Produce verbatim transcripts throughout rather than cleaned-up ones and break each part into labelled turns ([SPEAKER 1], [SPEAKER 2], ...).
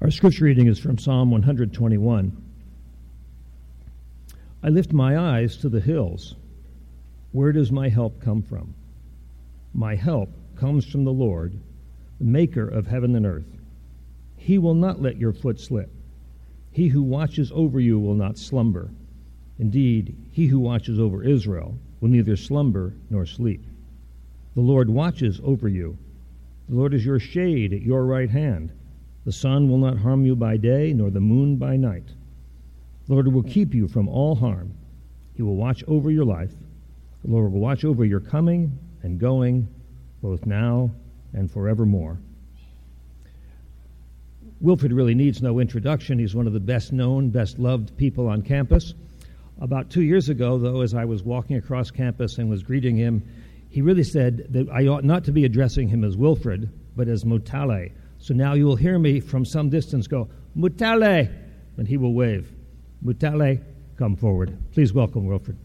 [SPEAKER 1] Our scripture reading is from Psalm one twenty-one. I lift my eyes to the hills. Where does my help come from? My help comes from the Lord, the maker of heaven and earth. He will not let your foot slip. He who watches over you will not slumber. Indeed, he who watches over Israel will neither slumber nor sleep. The Lord watches over you. The Lord is your shade at your right hand. The sun will not harm you by day, nor the moon by night. The Lord will keep you from all harm. He will watch over your life. The Lord will watch over your coming and going, both now and forevermore. Wilfred really needs no introduction. He's one of the best-known, best-loved people on campus. About two years ago, though, as I was walking across campus and was greeting him, he really said that I ought not to be addressing him as Wilfred, but as Mutale. So now you will hear me from some distance go, Mutale, and he will wave. Mutale, come forward. Please welcome Wilfred.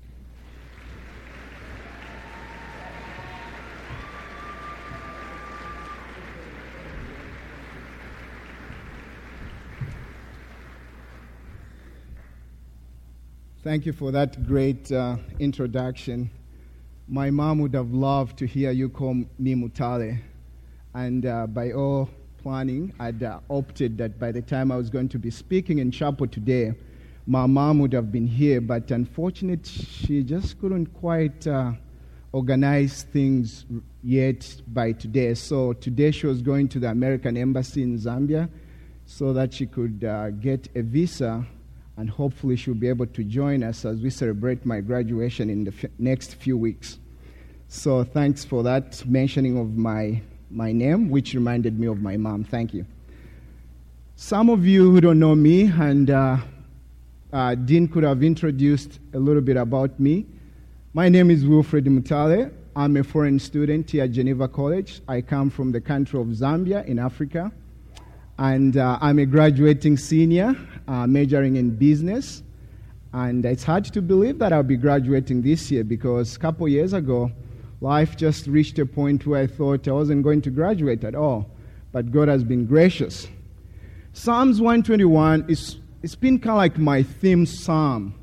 [SPEAKER 2] Thank you for that great uh, introduction. My mom would have loved to hear you call me Mutale. And uh, by all planning, I'd uh, opted that by the time I was going to be speaking in chapel today, my mom would have been here. But unfortunately, she just couldn't quite uh, organize things yet by today. So today she was going to the American Embassy in Zambia so that she could uh, get a visa, and hopefully she'll be able to join us as we celebrate my graduation in the f- next few weeks. So thanks for that mentioning of my, my name, which reminded me of my mom. Thank you. Some of you who don't know me, and uh, uh, Dean could have introduced a little bit about me. My name is Wilfred Mutale. I'm a foreign student here at Geneva College. I come from the country of Zambia in Africa. And uh, I'm a graduating senior, uh, majoring in business. And it's hard to believe that I'll be graduating this year because a couple years ago, life just reached a point where I thought I wasn't going to graduate at all. But God has been gracious. Psalms one twenty-one, is it's been kind of like my theme psalm.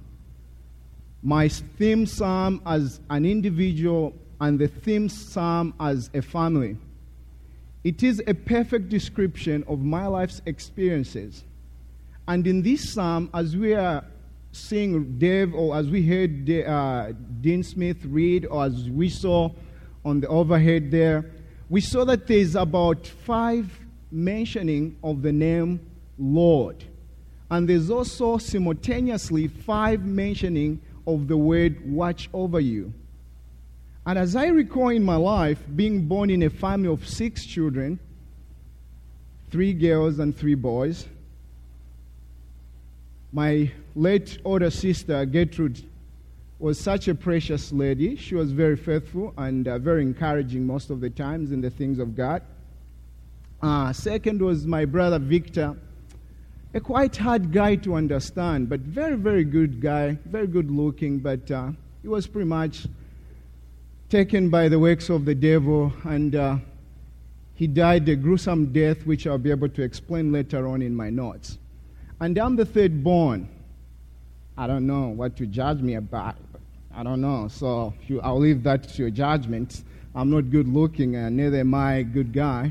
[SPEAKER 2] My theme psalm as an individual and the theme psalm as a family. It is a perfect description of my life's experiences. And in this psalm, as we are seeing Dave, or as we heard uh, Dean Smith read, or as we saw on the overhead there, we saw that there's about five mentioning of the name Lord. And there's also simultaneously five mentioning of the word watch over you. And as I recall in my life, being born in a family of six children, three girls and three boys, my late older sister, Gertrude, was such a precious lady. She was very faithful and uh, very encouraging most of the times in the things of God. Uh, second was my brother, Victor, a quite hard guy to understand, but very, very good guy, very good looking, but uh, he was pretty much taken by the works of the devil, and uh, he died a gruesome death, which I'll be able to explain later on in my notes. And I'm the third born. I don't know what to judge me about. I don't know, so you, I'll leave that to your judgment. I'm not good looking, and neither am I a good guy.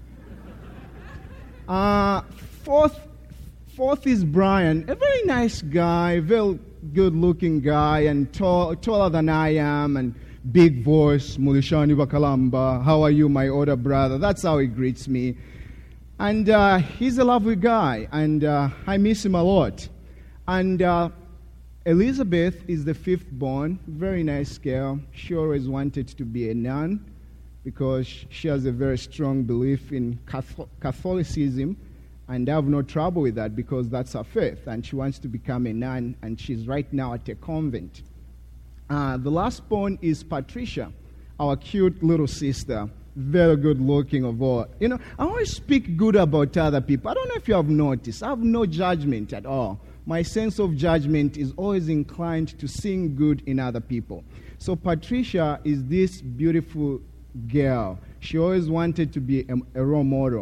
[SPEAKER 2] uh, fourth, fourth is Brian, a very nice guy, very good looking guy, and tall, taller than I am, and big voice, Mulishani Bakalamba, how are you, my older brother? That's how he greets me. And uh, he's a lovely guy, and uh, I miss him a lot. And uh, Elizabeth is the fifth born, very nice girl. She always wanted to be a nun because she has a very strong belief in Catholicism, and I have no trouble with that because that's her faith, and she wants to become a nun, and she's right now at a convent. Uh, the last born is Patricia, our cute little sister, very good looking of all. You know, I always speak good about other people. I don't know if you have noticed. I have no judgment at all. My sense of judgment is always inclined to seeing good in other people. So Patricia is this beautiful girl. She always wanted to be a, a role model.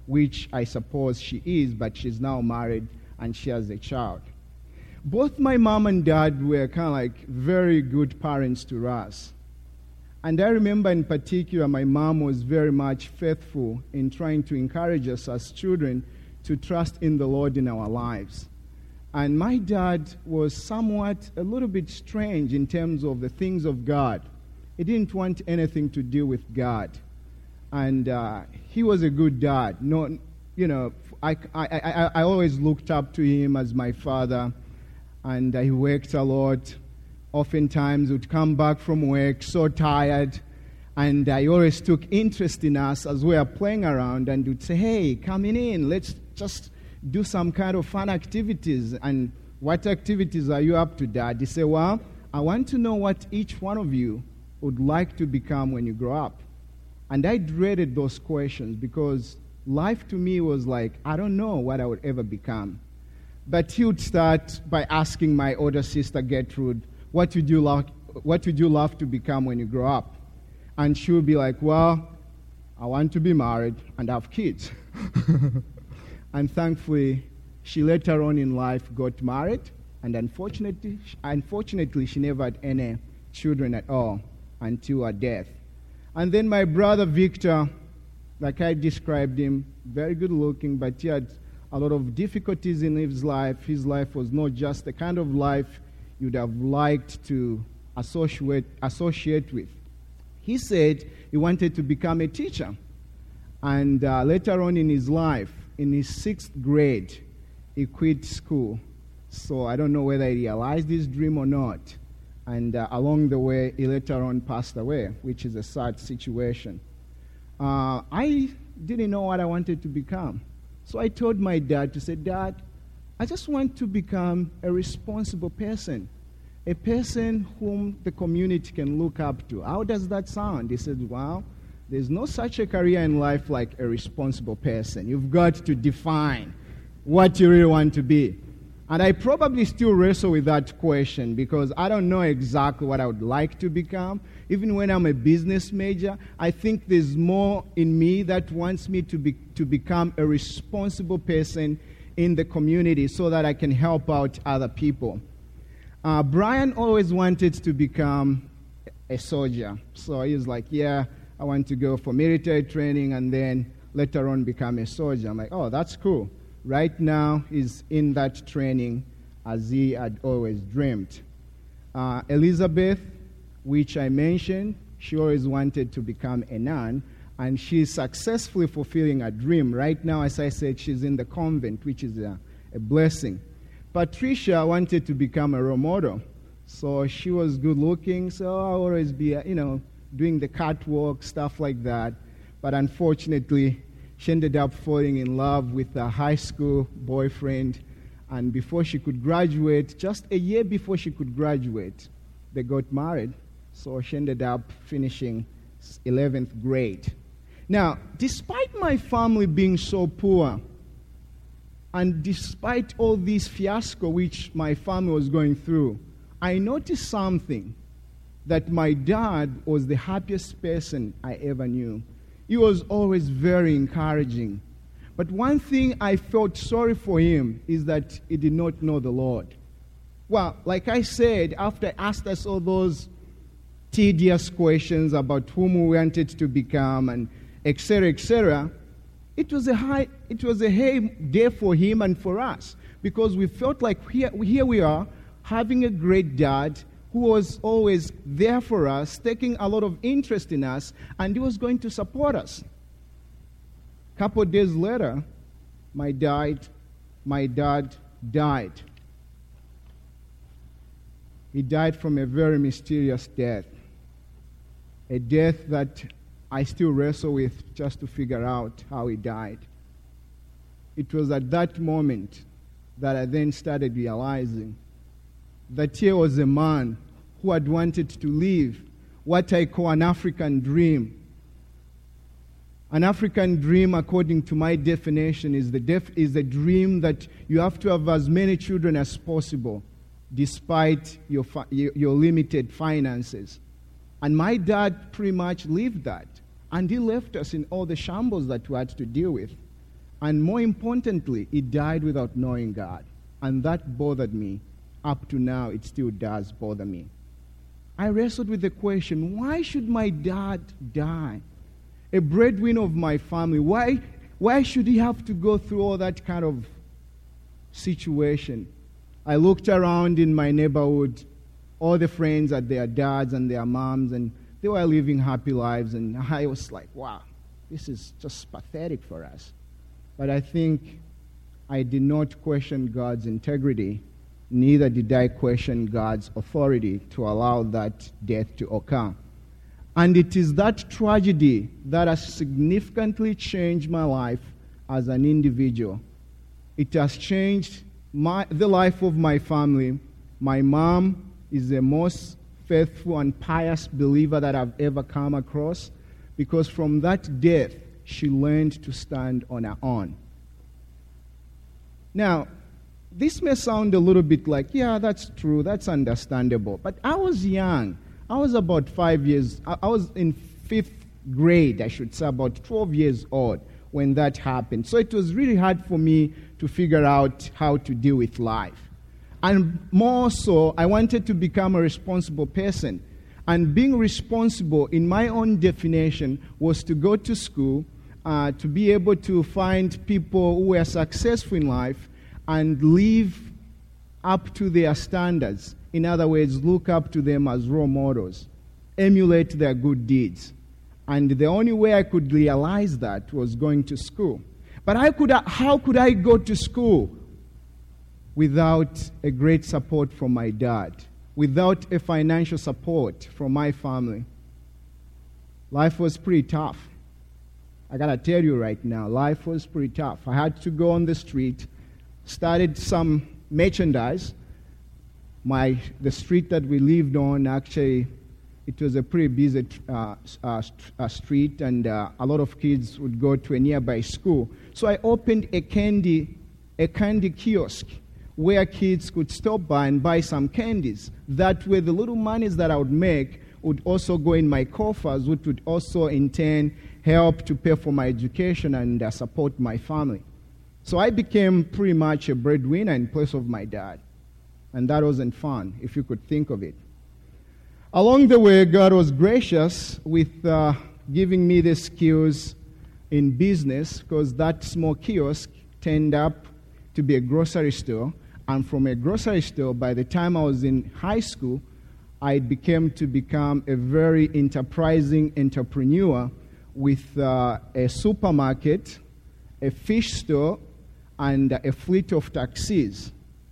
[SPEAKER 2] which I suppose she is, but she's now married and she has a child. Both my mom and dad were kind of like very good parents to us. And I remember in particular, my mom was very much faithful in trying to encourage us as children to trust in the Lord in our lives. And my dad was somewhat a little bit strange in terms of the things of God. He didn't want anything to do with God. And uh, he was a good dad. No, you know, I, I, I, I always looked up to him as my father. And uh, he worked a lot. Oftentimes would come back from work so tired. And uh, he always took interest in us as we were playing around and would say, hey, coming in, let's just do some kind of fun activities. And what activities are you up to, Dad? He said, well, I want to know what each one of you would like to become when you grow up. And I dreaded those questions because life to me was like, I don't know what I would ever become. But he would start by asking my older sister, Gertrude, what would you love, what would you love to become when you grow up? And she would be like, well, I want to be married and have kids. And thankfully, she later on in life got married, and unfortunately, unfortunately, she never had any children at all until her death. And then my brother Victor, like I described him, very good looking, but he had a lot of difficulties in his life. His life was not just the kind of life you'd have liked to associate, associate with. He said he wanted to become a teacher. And uh, later on in his life, in his sixth grade, he quit school. So I don't know whether he realized his dream or not. And uh, along the way, he later on passed away, which is a sad situation. Uh, I didn't know what I wanted to become. So I told my dad to say, Dad, I just want to become a responsible person, a person whom the community can look up to. How does that sound? He said, well, there's no such a career in life like a responsible person. You've got to define what you really want to be. And I probably still wrestle with that question because I don't know exactly what I would like to become. Even when I'm a business major, I think there's more in me that wants me to be to become a responsible person in the community so that I can help out other people. Uh, Brian always wanted to become a soldier. So he was like, yeah, I want to go for military training and then later on become a soldier. I'm like, oh, that's cool. Right now, he's in that training as he had always dreamed. Uh, Elizabeth, which I mentioned, she always wanted to become a nun, and she's successfully fulfilling her dream. Right now, as I said, she's in the convent, which is a, a blessing. Patricia wanted to become a role model, so she was good looking, so I'll always be, you know, doing the catwalk, stuff like that. But unfortunately, she ended up falling in love with a high school boyfriend, and before she could graduate, just a year before she could graduate, they got married. So she ended up finishing eleventh grade. Now, despite my family being so poor, and despite all this fiasco which my family was going through, I noticed something, that my dad was the happiest person I ever knew. He was always very encouraging. But one thing I felt sorry for him is that he did not know the Lord. Well, like I said, after I asked us all those tedious questions about whom we wanted to become and et cetera, et cetera, it was a high, it was a high day for him and for us because we felt like here, here we are having a great dad who was always there for us, taking a lot of interest in us, and he was going to support us. A couple of days later, my dad, my dad died. He died from a very mysterious death, a death that I still wrestle with just to figure out how he died. It was at that moment that I then started realizing that here was a man who had wanted to live what I call an African dream. An African dream, according to my definition, is the def- is a dream that you have to have as many children as possible, despite your, fi- your limited finances. And my dad pretty much lived that. And he left us in all the shambles that we had to deal with. And more importantly, he died without knowing God. And that bothered me. Up to now, it still does bother me. I wrestled with the question, why should my dad die? A breadwinner of my family, why, why should he have to go through all that kind of situation? I looked around in my neighborhood, all the friends had their dads and their moms, and they were living happy lives, and I was like, wow, this is just pathetic for us. But I think I did not question God's integrity, neither did I question God's authority to allow that death to occur. And it is that tragedy that has significantly changed my life as an individual. It has changed my, the life of my family. My mom is the most faithful and pious believer that I've ever come across, because from that death, she learned to stand on her own. Now, this may sound a little bit like, yeah, that's true, that's understandable. But I was young. I was about five years, I was in fifth grade, I should say, about twelve years old when that happened. So it was really hard for me to figure out how to deal with life. And more so, I wanted to become a responsible person. And being responsible, in my own definition, was to go to school, uh, to be able to find people who were successful in life and live up to their standards. In other words, look up to them as role models, emulate their good deeds. And the only way I could realize that was going to school. But I could, how could I go to school without a great support from my dad, without a financial support from my family? Life was pretty tough. I gotta tell you right now, life was pretty tough. I had to go on the street, started some merchandise. My the street that we lived on, actually, it was a pretty busy uh, uh, uh, street, and uh, a lot of kids would go to a nearby school. So I opened a candy, a candy kiosk where kids could stop by and buy some candies. That way, the little monies that I would make would also go in my coffers, which would also in turn help to pay for my education and uh, support my family. So I became pretty much a breadwinner in place of my dad. And that wasn't fun, if you could think of it. Along the way, God was gracious with uh, giving me the skills in business, because that small kiosk turned up to be a grocery store. And from a grocery store, by the time I was in high school, I became to become a very enterprising entrepreneur with uh, a supermarket, a fish store, and a fleet of taxis.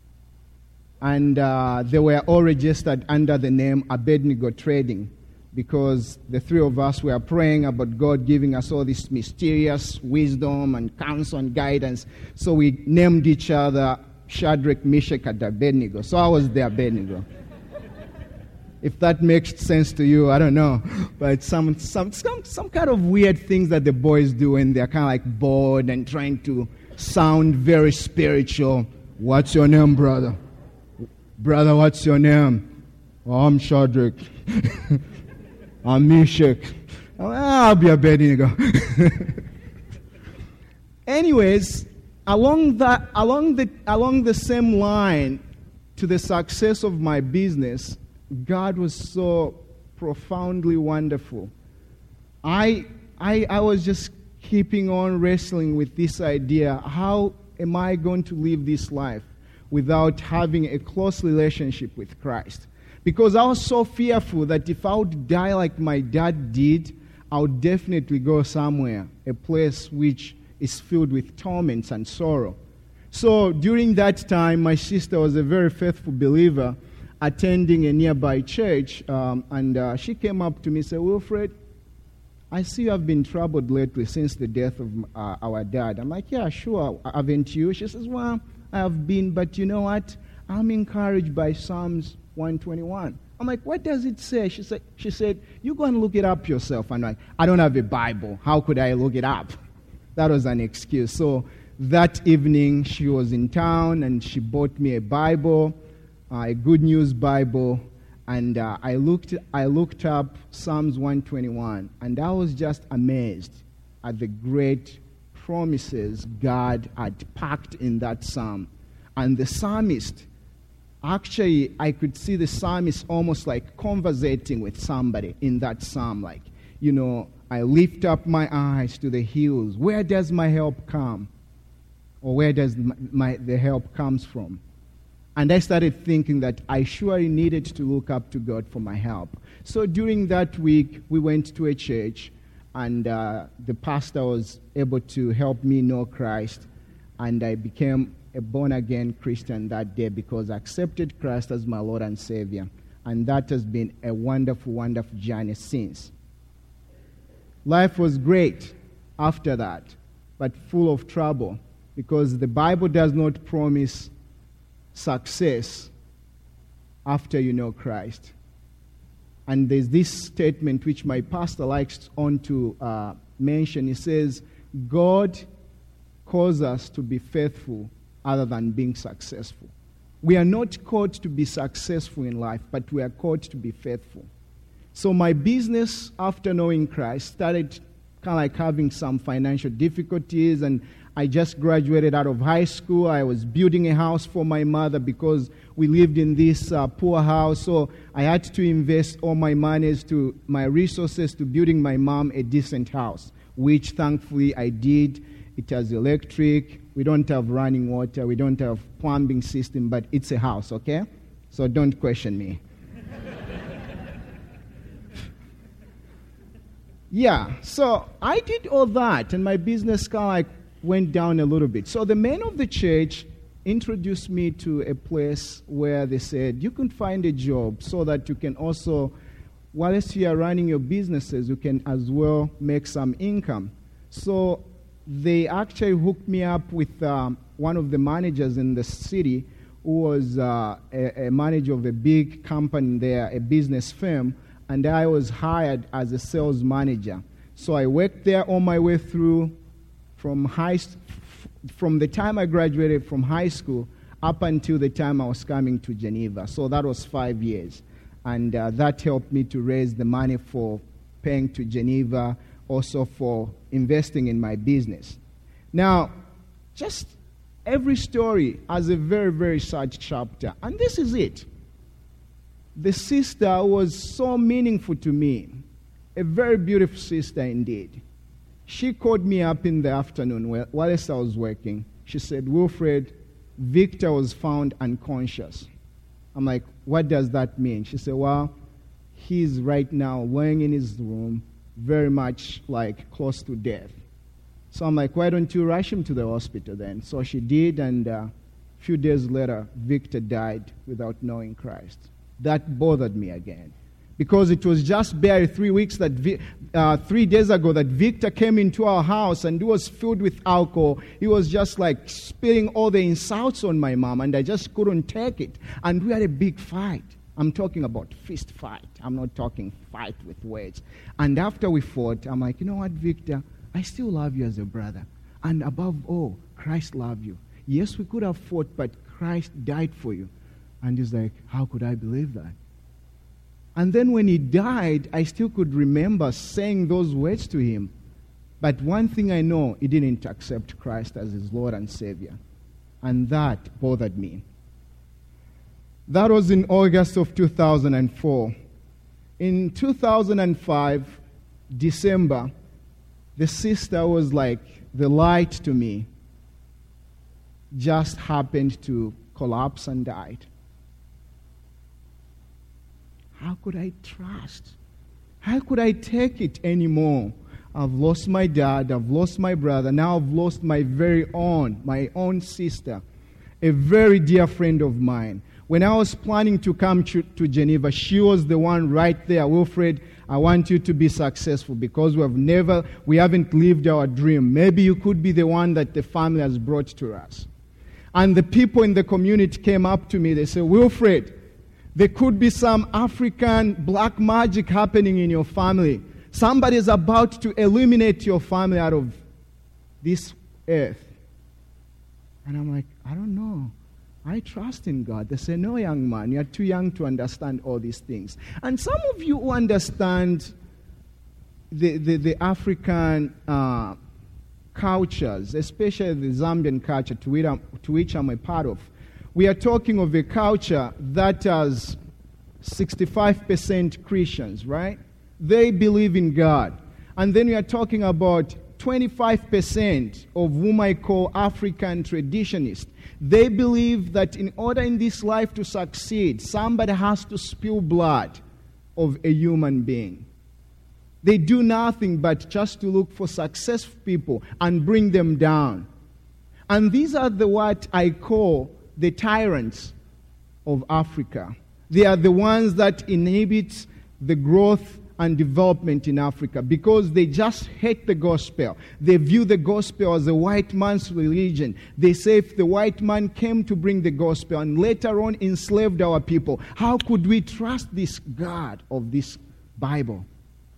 [SPEAKER 2] And uh, they were all registered under the name Abednego Trading, because the three of us were praying about God giving us all this mysterious wisdom and counsel and guidance. So we named each other Shadrach, Meshach, and Abednego. So I was the Abednego. If that makes sense to you, I don't know. But some, some, some, some kind of weird things that the boys do when they're kind of like bored and trying to sound very spiritual. What's your name, brother? Brother, what's your name? Oh, I'm Shadrach. I'm Meshach. Oh, I'll be Abednego. Anyways, along that, along the, along the same line to the success of my business, God was so profoundly wonderful. I, I, I was just keeping on wrestling with this idea. How am I going to live this life without having a close relationship with Christ? Because I was so fearful that if I would die like my dad did, I would definitely go somewhere, a place which is filled with torments and sorrow. So during that time, my sister was a very faithful believer, attending a nearby church, um, and uh, she came up to me and said, Wilfred, I see you have been troubled lately since the death of uh, our dad. I'm like, yeah, sure, haven't you? She says, well, I have been, but you know what? I'm encouraged by Psalms one twenty-one. I'm like, what does it say? She said, she said, you go and look it up yourself. I'm like, I don't have a Bible. How could I look it up? That was an excuse. So that evening, she was in town, and she bought me a Bible, uh, a Good News Bible, and uh, I looked I looked up Psalms one twenty-one, and I was just amazed at the great promises God had packed in that psalm. And the psalmist, actually, I could see the psalmist almost like conversating with somebody in that psalm. Like, you know, I lift up my eyes to the hills. Where does my help come? Or where does my, my the help comes from? And I started thinking that I surely needed to look up to God for my help. So during that week, we went to a church, and uh, the pastor was able to help me know Christ, and I became a born-again Christian that day because I accepted Christ as my Lord and Savior. And that has been a wonderful, wonderful journey since. Life was great after that, but full of trouble, because the Bible does not promise success after you know Christ. And there's this statement which my pastor likes on to uh, mention. He says, God calls us to be faithful other than being successful. We are not called to be successful in life, but we are called to be faithful. So my business, after knowing Christ, started kind of like having some financial difficulties, and I just graduated out of high school. I was building a house for my mother because we lived in this uh, poor house. So I had to invest all my monies, to my resources, to building my mom a decent house, which thankfully I did. It has electric. We don't have running water. We don't have plumbing system, but it's a house, okay? So don't question me. Yeah, so I did all that, and my business kind of like went down a little bit. So the men of the church introduced me to a place where they said, you can find a job so that you can also, whilst you are running your businesses, you can as well make some income. So they actually hooked me up with um, one of the managers in the city who was uh, a, a manager of a big company there, a business firm, and I was hired as a sales manager. So I worked there all my way through from high, from the time I graduated from high school up until the time I was coming to Geneva. So that was five years. And uh, that helped me to raise the money for paying to Geneva, also for investing in my business. Now, just every story has a very, very sad chapter. And this is it. The sister was so meaningful to me. A very beautiful sister indeed. She called me up in the afternoon while I was working. She said, Wilfred, Victor was found unconscious. I'm like, what does that mean? She said, well, he's right now laying in his room, very much like close to death. So I'm like, why don't you rush him to the hospital then? So she did, and uh, a few days later, Victor died without knowing Christ. That bothered me again. Because it was just barely three weeks that, uh, three days ago that Victor came into our house and he was filled with alcohol. He was just like spilling all the insults on my mom, and I just couldn't take it. And we had a big fight. I'm talking about fist fight. I'm not talking fight with words. And after we fought, I'm like, you know what, Victor? I still love you as a brother. And above all, Christ loved you. Yes, we could have fought, but Christ died for you. And he's like, how could I believe that? And then when he died, I still could remember saying those words to him. But one thing I know, he didn't accept Christ as his Lord and Savior. And that bothered me. That was in August of two thousand four. In two thousand five, December, the sister was like the light to me, just happened to collapse and died. How could I trust? How could I take it anymore? I've lost my dad, I've lost my brother, now I've lost my very own, my own sister, a very dear friend of mine. When I was planning to come to, to Geneva, she was the one right there. Wilfred, I want you to be successful because we have never, we haven't lived our dream. Maybe you could be the one that the family has brought to us. And the people in the community came up to me. They said, Wilfred, there could be some African black magic happening in your family. Somebody is about to eliminate your family out of this earth. And I'm like, I don't know. I trust in God. They say, no, young man, you're too young to understand all these things. And some of you who understand the, the, the African uh, cultures, especially the Zambian culture to which, I'm, to which I'm a part of. We are talking of a culture that has sixty-five percent Christians, right? They believe in God. And then we are talking about twenty-five percent of whom I call African traditionists. They believe that in order in this life to succeed, somebody has to spill blood of a human being. They do nothing but just to look for successful people and bring them down. And these are the what I call the tyrants of Africa. They are the ones that inhibit the growth and development in Africa because they just hate the gospel. They view the gospel as a white man's religion. They say if the white man came to bring the gospel and later on enslaved our people, how could we trust this God of this Bible?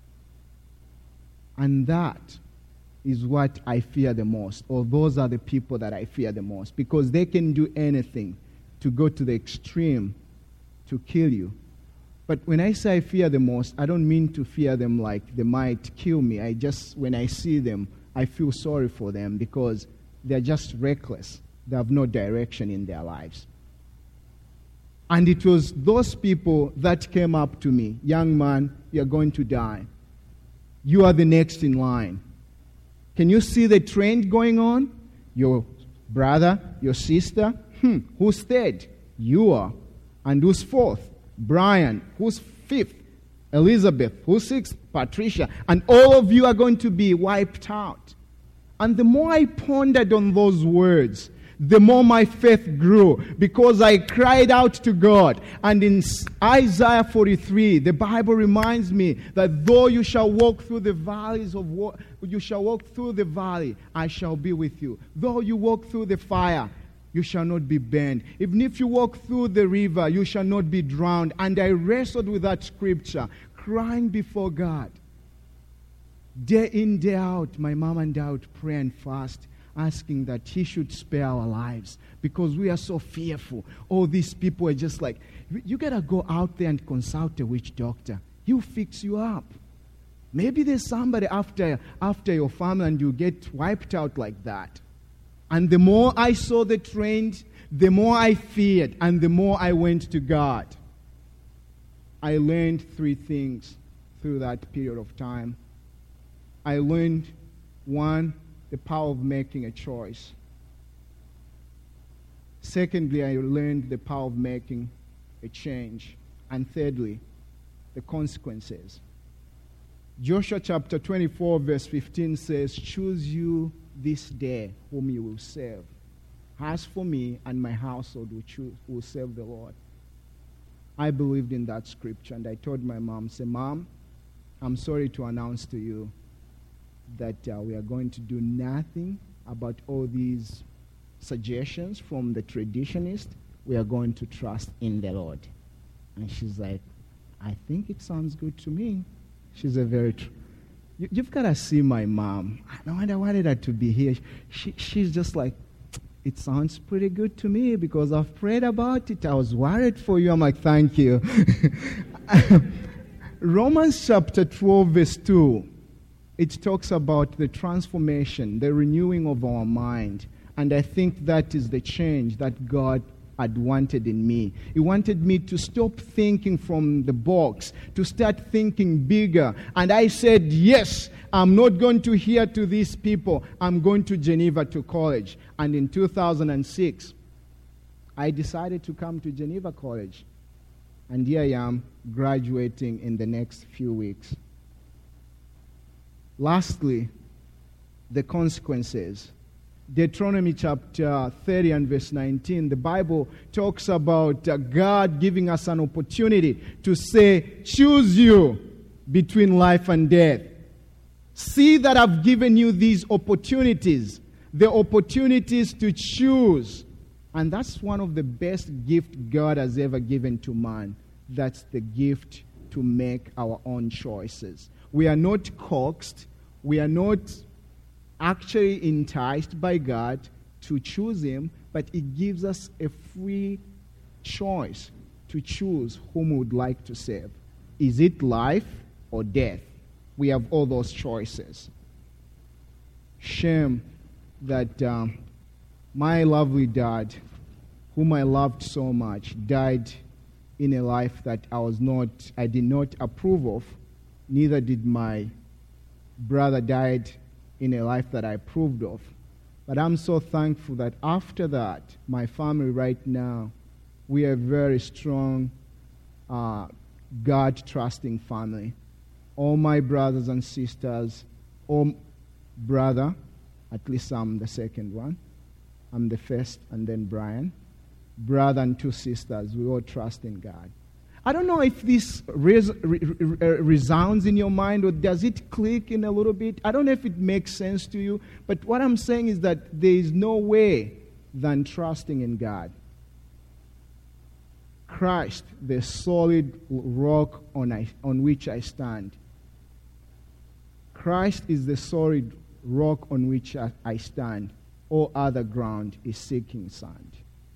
[SPEAKER 2] And that is what I fear the most, or those are the people that I fear the most, because they can do anything to go to the extreme to kill you. But when I say I fear the most, I don't mean to fear them like they might kill me. I just, when I see them, I feel sorry for them because they're just reckless. They have no direction in their lives. And it was those people that came up to me, young man, you're going to die. You are the next in line. Can you see the trend going on? Your brother, your sister, hmm, who's third? You are. And who's fourth? Brian. Who's fifth? Elizabeth. Who's sixth? Patricia. And all of you are going to be wiped out. And the more I pondered on those words, the more my faith grew, because I cried out to God. And in Isaiah forty-three, the Bible reminds me that though you shall walk through the valleys of wa- you shall walk through the valley, I shall be with you. Though you walk through the fire, you shall not be burned. Even if you walk through the river, you shall not be drowned. And I wrestled with that scripture, crying before God. Day in, day out, my mom and dad would pray and fast, asking that He should spare our lives because we are so fearful. All these people are just like, you got to go out there and consult a witch doctor. He'll fix you up. Maybe there's somebody after, after your family and you get wiped out like that. And the more I saw the trend, the more I feared and the more I went to God. I learned three things through that period of time. I learned, one, the power of making a choice. Secondly, I learned the power of making a change. And thirdly, the consequences. Joshua chapter twenty-four verse fifteen says, choose you this day whom you will serve. As for me and my household will, choose, will serve the Lord. I believed in that scripture and I told my mom, say, Mom, I'm sorry to announce to you that uh, we are going to do nothing about all these suggestions from the traditionist. We are going to trust in the Lord. And she's like, I think it sounds good to me. She's a very... Tr- you, you've got to see my mom. I know I wanted her to be here. She, she's just like, it sounds pretty good to me because I've prayed about it. I was worried for you. I'm like, thank you. Romans chapter twelve verse two. It talks about the transformation, the renewing of our mind. And I think that is the change that God had wanted in me. He wanted me to stop thinking from the box, to start thinking bigger. And I said, yes, I'm not going to hear to these people. I'm going to Geneva to college. And in two thousand six, I decided to come to Geneva College. And here I am, graduating in the next few weeks. Lastly, the consequences. Deuteronomy chapter thirty and verse nineteen, the Bible talks about uh, God giving us an opportunity to say, choose you between life and death. See that I've given you these opportunities, the opportunities to choose. And that's one of the best gifts God has ever given to man. That's the gift to make our own choices. We are not coaxed. We are not actually enticed by God to choose Him, but it gives us a free choice to choose whom we would like to serve. Is it life or death? We have all those choices. shame that um, my lovely dad, whom I loved so much, died in a life that I was not, I did not approve of. Neither did my brother died in a life that I approved of. But I'm so thankful that after that, my family right now, we are a very strong, uh, God-trusting family. All my brothers and sisters, all brother, at least I'm the second one. I'm the first, and then Brian. Brother and two sisters, we all trust in God. I don't know if this res- re- re- resounds in your mind, or does it click in a little bit. I don't know if it makes sense to you, but what I'm saying is that there is no way than trusting in God. Christ, the solid rock on, I, on which I stand. Christ is the solid rock on which I, I stand. All other ground is sinking sand.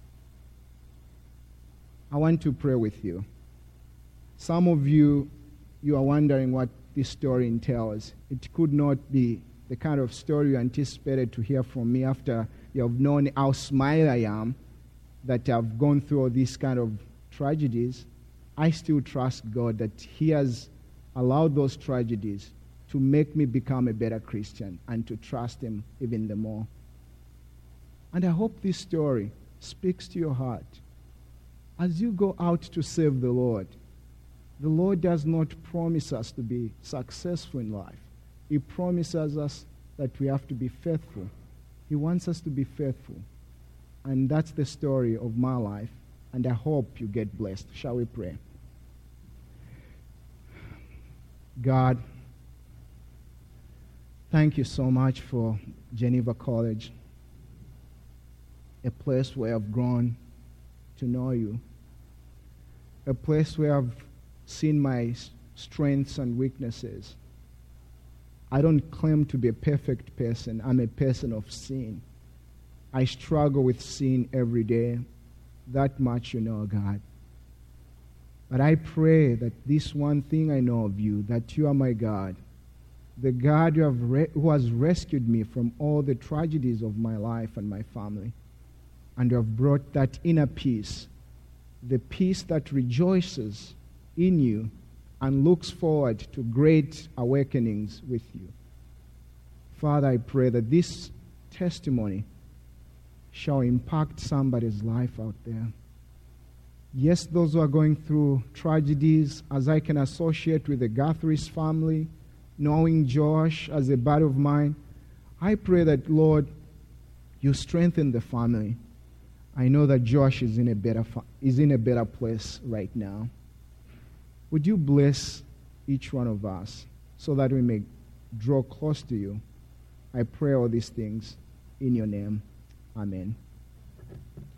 [SPEAKER 2] I want to pray with you. Some of you, you are wondering what this story entails. It could not be the kind of story you anticipated to hear from me after you have known how smile I am, that I've gone through all these kind of tragedies. I still trust God that He has allowed those tragedies to make me become a better Christian and to trust Him even the more. And I hope this story speaks to your heart. As you go out to serve the Lord, the Lord does not promise us to be successful in life. He promises us that we have to be faithful. He wants us to be faithful. And that's the story of my life. And I hope you get blessed. Shall we pray? God, thank you so much for Geneva College, a place where I've grown to know you, a place where I've seen my strengths and weaknesses. I don't claim to be a perfect person. I'm a person of sin. I struggle with sin every day. That much you know, God. But I pray that this one thing I know of you, that you are my God, the God who, have re- who has rescued me from all the tragedies of my life and my family, and you have brought that inner peace, the peace that rejoices in you and looks forward to great awakenings with you. Father, I pray that this testimony shall impact somebody's life out there. Yes, those who are going through tragedies, as I can associate with the Guthrie's family, knowing Josh as a buddy of mine, I pray that, Lord, you strengthen the family. I know that Josh is in a better fa- is in a better place right now. Would you bless each one of us so that we may draw close to you? I pray all these things in your name. Amen.